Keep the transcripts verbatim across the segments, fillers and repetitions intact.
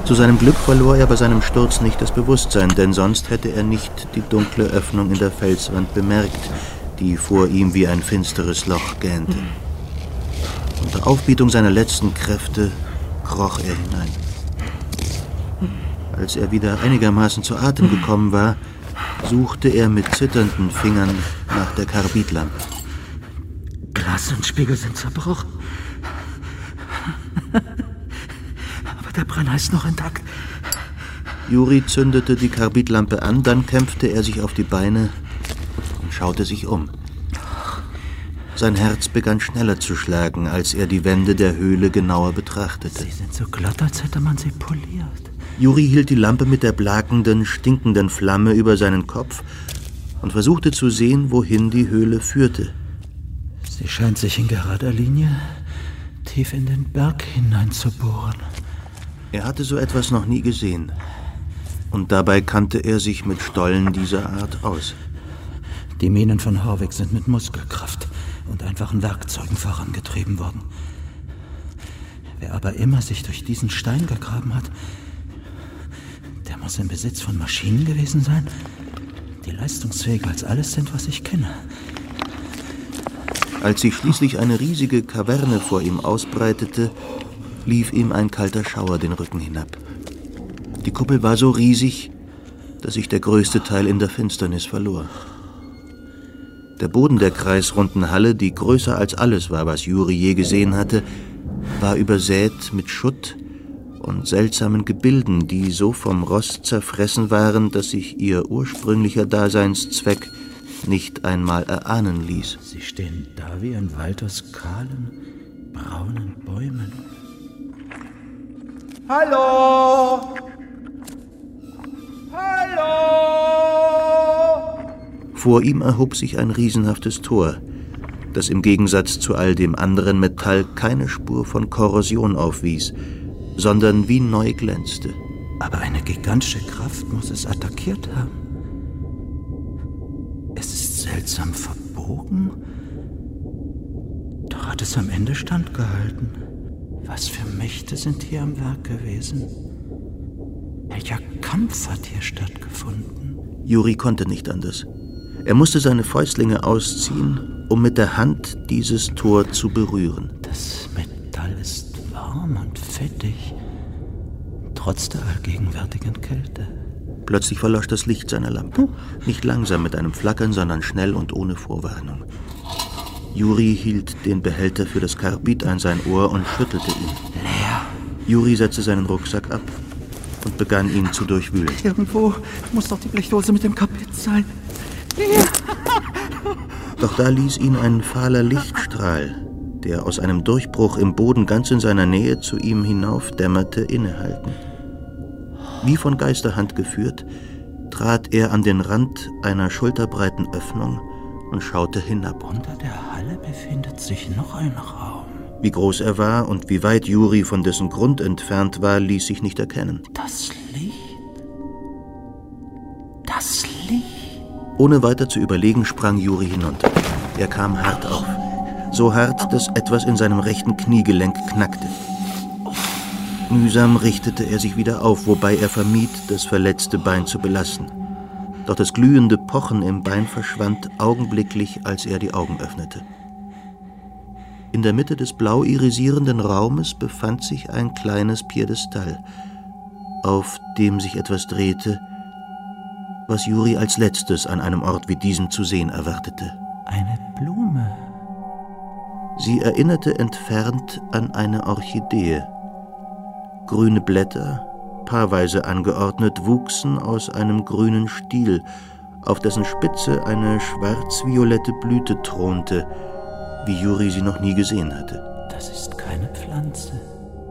Zu seinem Glück verlor er bei seinem Sturz nicht das Bewusstsein, denn sonst hätte er nicht die dunkle Öffnung in der Felswand bemerkt, die vor ihm wie ein finsteres Loch gähnte. Unter Aufbietung seiner letzten Kräfte kroch er hinein. Als er wieder einigermaßen zu Atem gekommen war, suchte er mit zitternden Fingern nach der Karbidlampe. Glas und Spiegel sind zerbrochen. Aber der Brenner ist noch intakt. Juri zündete die Karbidlampe an, dann kämpfte er sich auf die Beine und schaute sich um. Sein Herz begann schneller zu schlagen, als er die Wände der Höhle genauer betrachtete. Sie sind so glatt, als hätte man sie poliert. Juri hielt die Lampe mit der blakenden, stinkenden Flamme über seinen Kopf und versuchte zu sehen, wohin die Höhle führte. Sie scheint sich in gerader Linie tief in den Berg hineinzubohren. Er hatte so etwas noch nie gesehen. Und dabei kannte er sich mit Stollen dieser Art aus. Die Minen von Horwig sind mit Muskelkraft und einfachen Werkzeugen vorangetrieben worden. Wer aber immer sich durch diesen Stein gegraben hat, der muss im Besitz von Maschinen gewesen sein, die leistungsfähiger als alles sind, was ich kenne. Als sich schließlich eine riesige Kaverne vor ihm ausbreitete, lief ihm ein kalter Schauer den Rücken hinab. Die Kuppel war so riesig, dass sich der größte Teil in der Finsternis verlor. Der Boden der kreisrunden Halle, die größer als alles war, was Juri je gesehen hatte, war übersät mit Schutt und seltsamen Gebilden, die so vom Rost zerfressen waren, dass sich ihr ursprünglicher Daseinszweck nicht einmal erahnen ließ. Sie stehen da wie ein Wald aus kahlen, braunen Bäumen. Hallo! Hallo! Vor ihm erhob sich ein riesenhaftes Tor, das im Gegensatz zu all dem anderen Metall keine Spur von Korrosion aufwies, sondern wie neu glänzte. Aber eine gigantische Kraft muss es attackiert haben. Es ist seltsam verbogen, doch hat es am Ende standgehalten. Was für Mächte sind hier am Werk gewesen? Welcher Kampf hat hier stattgefunden? Juri konnte nicht anders. Er musste seine Fäustlinge ausziehen, um mit der Hand dieses Tor zu berühren. Das Metall ist warm und fettig, trotz der allgegenwärtigen Kälte. Plötzlich verlosch das Licht seiner Lampe. Nicht langsam mit einem Flackern, sondern schnell und ohne Vorwarnung. Juri hielt den Behälter für das Karbid an sein Ohr und schüttelte ihn. Leer. Juri setzte seinen Rucksack ab und begann ihn zu durchwühlen. Irgendwo muss doch die Blechdose mit dem Karbid sein. Leer. Doch da ließ ihn ein fahler Lichtstrahl, der aus einem Durchbruch im Boden ganz in seiner Nähe zu ihm hinaufdämmerte, innehalten. Wie von Geisterhand geführt, trat er an den Rand einer schulterbreiten Öffnung und schaute hinab. Unter der Halle befindet sich noch ein Raum. Wie groß er war und wie weit Juri von dessen Grund entfernt war, ließ sich nicht erkennen. Das Licht. Das Licht. Ohne weiter zu überlegen, sprang Juri hinunter. Er kam hart auf. So hart, dass etwas in seinem rechten Kniegelenk knackte. Mühsam richtete er sich wieder auf, wobei er vermied, das verletzte Bein zu belasten. Doch das glühende Pochen im Bein verschwand augenblicklich, als er die Augen öffnete. In der Mitte des blau irisierenden Raumes befand sich ein kleines Piedestal, auf dem sich etwas drehte, was Juri als letztes an einem Ort wie diesem zu sehen erwartete. Eine Blume. Sie erinnerte entfernt an eine Orchidee. Grüne Blätter, paarweise angeordnet, wuchsen aus einem grünen Stiel, auf dessen Spitze eine schwarz-violette Blüte thronte, wie Juri sie noch nie gesehen hatte. Das ist keine Pflanze.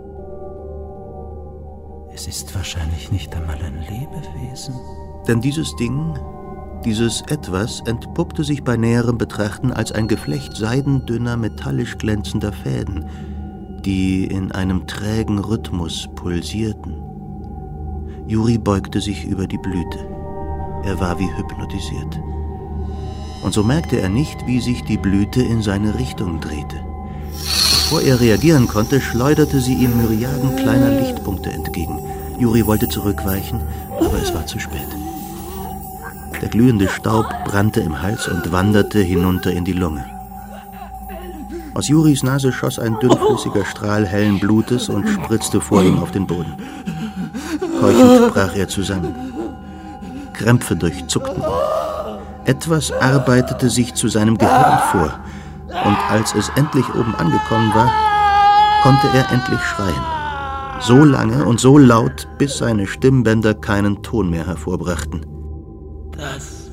Es ist wahrscheinlich nicht einmal ein Lebewesen. Denn dieses Ding, dieses Etwas, entpuppte sich bei näherem Betrachten als ein Geflecht seidendünner, metallisch glänzender Fäden, die in einem trägen Rhythmus pulsierten. Juri beugte sich über die Blüte. Er war wie hypnotisiert. Und so merkte er nicht, wie sich die Blüte in seine Richtung drehte. Bevor er reagieren konnte, schleuderte sie ihm Myriaden kleiner Lichtpunkte entgegen. Juri wollte zurückweichen, aber es war zu spät. Der glühende Staub brannte im Hals und wanderte hinunter in die Lunge. Aus Juris Nase schoss ein dünnflüssiger Strahl hellen Blutes und spritzte vor ihm auf den Boden. Keuchend brach er zusammen. Krämpfe durchzuckten ihn. Etwas arbeitete sich zu seinem Gehirn vor, und als es endlich oben angekommen war, konnte er endlich schreien. So lange und so laut, bis seine Stimmbänder keinen Ton mehr hervorbrachten. Das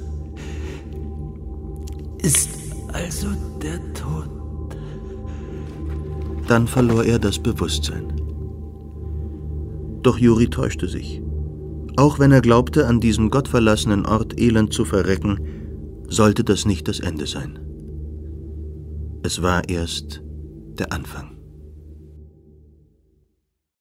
ist also der Tod. Dann verlor er das Bewusstsein. Doch Juri täuschte sich. Auch wenn er glaubte, an diesem gottverlassenen Ort elend zu verrecken, sollte das nicht das Ende sein. Es war erst der Anfang.